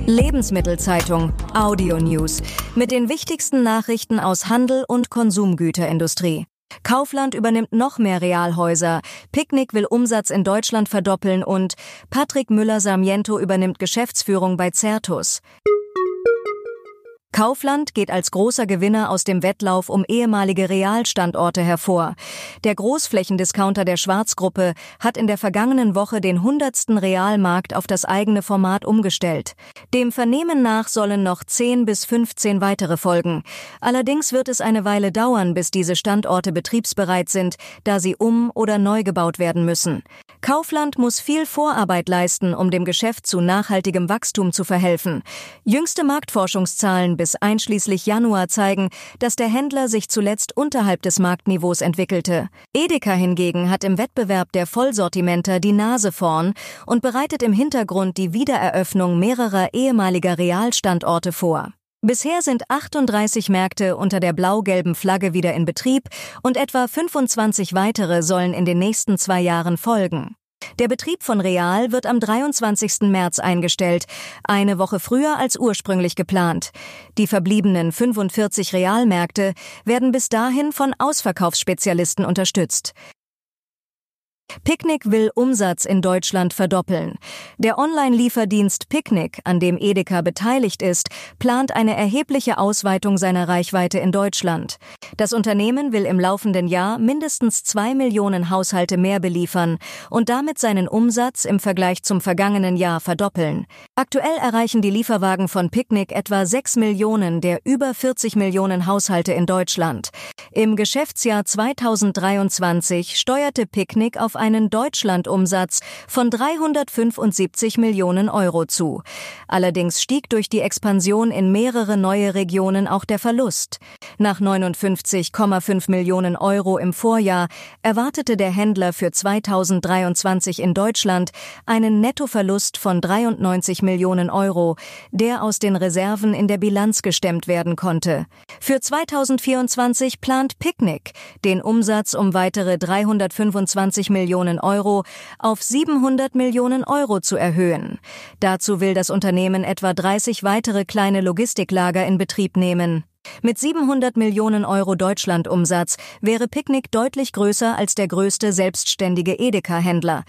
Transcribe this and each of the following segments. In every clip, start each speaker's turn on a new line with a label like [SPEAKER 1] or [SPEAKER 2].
[SPEAKER 1] Lebensmittelzeitung Audio News mit den wichtigsten Nachrichten aus Handel und Konsumgüterindustrie. Kaufland übernimmt noch mehr Realhäuser, Picnic will Umsatz in Deutschland verdoppeln und Patrick Müller-Sarmiento übernimmt Geschäftsführung bei Certus. Kaufland geht als großer Gewinner aus dem Wettlauf um ehemalige Real-Standorte hervor. Der Großflächendiscounter der Schwarz-Gruppe hat in der vergangenen Woche den 100. Real-Markt auf das eigene Format umgestellt. Dem Vernehmen nach sollen noch 10 bis 15 weitere folgen. Allerdings wird es eine Weile dauern, bis diese Standorte betriebsbereit sind, da sie oder neu gebaut werden müssen. Kaufland muss viel Vorarbeit leisten, um dem Geschäft zu nachhaltigem Wachstum zu verhelfen. Jüngste Marktforschungszahlen bis einschließlich Januar zeigen, dass der Händler sich zuletzt unterhalb des Marktniveaus entwickelte. Edeka hingegen hat im Wettbewerb der Vollsortimenter die Nase vorn und bereitet im Hintergrund die Wiedereröffnung mehrerer ehemaliger Realstandorte vor. Bisher sind 38 Märkte unter der blau-gelben Flagge wieder in Betrieb und etwa 25 weitere sollen in den nächsten 2 Jahren folgen. Der Betrieb von Real wird am 23. März eingestellt, eine Woche früher als ursprünglich geplant. Die verbliebenen 45 Realmärkte werden bis dahin von Ausverkaufsspezialisten unterstützt. Picnic will Umsatz in Deutschland verdoppeln. Der Online-Lieferdienst Picnic, an dem Edeka beteiligt ist, plant eine erhebliche Ausweitung seiner Reichweite in Deutschland. Das Unternehmen will im laufenden Jahr mindestens 2 Millionen Haushalte mehr beliefern und damit seinen Umsatz im Vergleich zum vergangenen Jahr verdoppeln. Aktuell erreichen die Lieferwagen von Picnic etwa 6 Millionen der über 40 Millionen Haushalte in Deutschland. Im Geschäftsjahr 2023 steuerte Picnic auf einen Deutschlandumsatz von 375 Millionen Euro zu. Allerdings stieg durch die Expansion in mehrere neue Regionen auch der Verlust. Nach 59,5 Millionen Euro im Vorjahr erwartete der Händler für 2023 in Deutschland einen Nettoverlust von 93 Millionen Euro, der aus den Reserven in der Bilanz gestemmt werden konnte. Für 2024 plant Picnic, den Umsatz um weitere 325 Millionen Euro auf 700 Millionen Euro zu erhöhen. Dazu will das Unternehmen etwa 30 weitere kleine Logistiklager in Betrieb nehmen. Mit 700 Millionen Euro Deutschlandumsatz wäre Picnic deutlich größer als der größte selbstständige Edeka-Händler.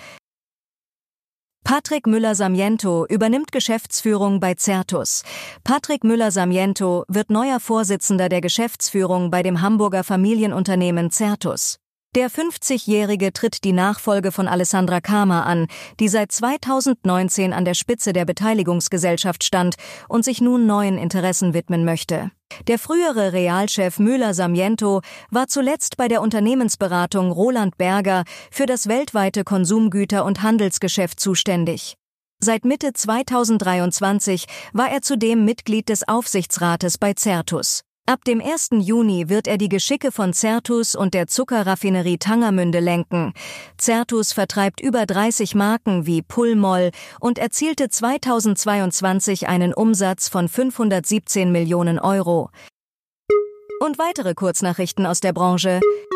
[SPEAKER 1] Patrick Müller-Sarmiento übernimmt Geschäftsführung bei Certus. Patrick Müller-Sarmiento wird neuer Vorsitzender der Geschäftsführung bei dem Hamburger Familienunternehmen Certus. Der 50-Jährige tritt die Nachfolge von Alessandra Kama an, die seit 2019 an der Spitze der Beteiligungsgesellschaft stand und sich nun neuen Interessen widmen möchte. Der frühere Realchef Müller-Sarmiento war zuletzt bei der Unternehmensberatung Roland Berger für das weltweite Konsumgüter- und Handelsgeschäft zuständig. Seit Mitte 2023 war er zudem Mitglied des Aufsichtsrates bei Certus. Ab dem 1. Juni wird er die Geschicke von Certus und der Zuckerraffinerie Tangermünde lenken. Certus vertreibt über 30 Marken wie Pullmoll und erzielte 2022 einen Umsatz von 517 Millionen Euro. Und weitere Kurznachrichten aus der Branche.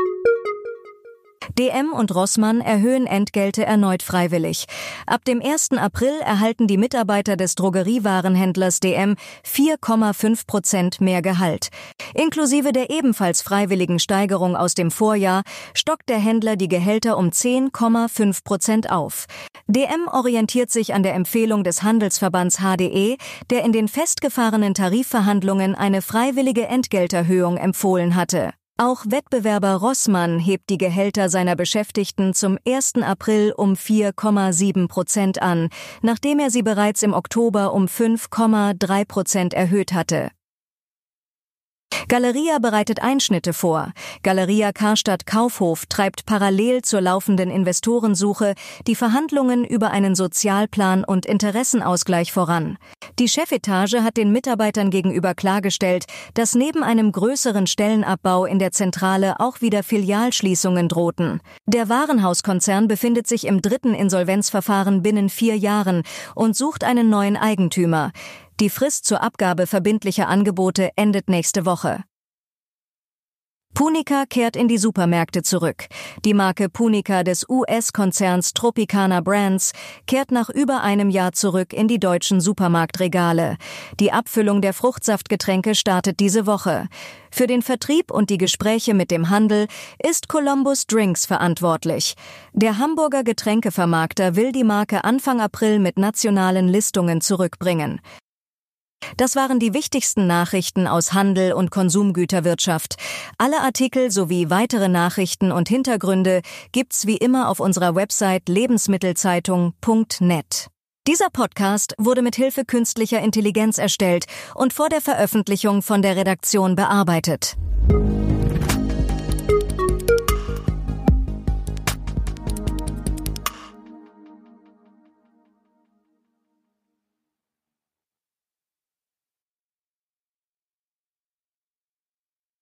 [SPEAKER 1] DM und Rossmann erhöhen Entgelte erneut freiwillig. Ab dem 1. April erhalten die Mitarbeiter des Drogeriewarenhändlers DM 4,5% mehr Gehalt. Inklusive der ebenfalls freiwilligen Steigerung aus dem Vorjahr stockt der Händler die Gehälter um 10,5% auf. DM orientiert sich an der Empfehlung des Handelsverbands HDE, der in den festgefahrenen Tarifverhandlungen eine freiwillige Entgelterhöhung empfohlen hatte. Auch Wettbewerber Rossmann hebt die Gehälter seiner Beschäftigten zum 1. April um 4,7% an, nachdem er sie bereits im Oktober um 5,3% erhöht hatte. Galeria bereitet Einschnitte vor. Galeria Karstadt Kaufhof treibt parallel zur laufenden Investorensuche die Verhandlungen über einen Sozialplan und Interessenausgleich voran. Die Chefetage hat den Mitarbeitern gegenüber klargestellt, dass neben einem größeren Stellenabbau in der Zentrale auch wieder Filialschließungen drohten. Der Warenhauskonzern befindet sich im 3. Insolvenzverfahren binnen 4 Jahren und sucht einen neuen Eigentümer. Die Frist zur Abgabe verbindlicher Angebote endet nächste Woche. Punica kehrt in die Supermärkte zurück. Die Marke Punica des US-Konzerns Tropicana Brands kehrt nach über einem Jahr zurück in die deutschen Supermarktregale. Die Abfüllung der Fruchtsaftgetränke startet diese Woche. Für den Vertrieb und die Gespräche mit dem Handel ist Columbus Drinks verantwortlich. Der Hamburger Getränkevermarkter will die Marke Anfang April mit nationalen Listungen zurückbringen. Das waren die wichtigsten Nachrichten aus Handel und Konsumgüterwirtschaft. Alle Artikel sowie weitere Nachrichten und Hintergründe gibt's wie immer auf unserer Website lebensmittelzeitung.net. Dieser Podcast wurde mit Hilfe künstlicher Intelligenz erstellt und vor der Veröffentlichung von der Redaktion bearbeitet.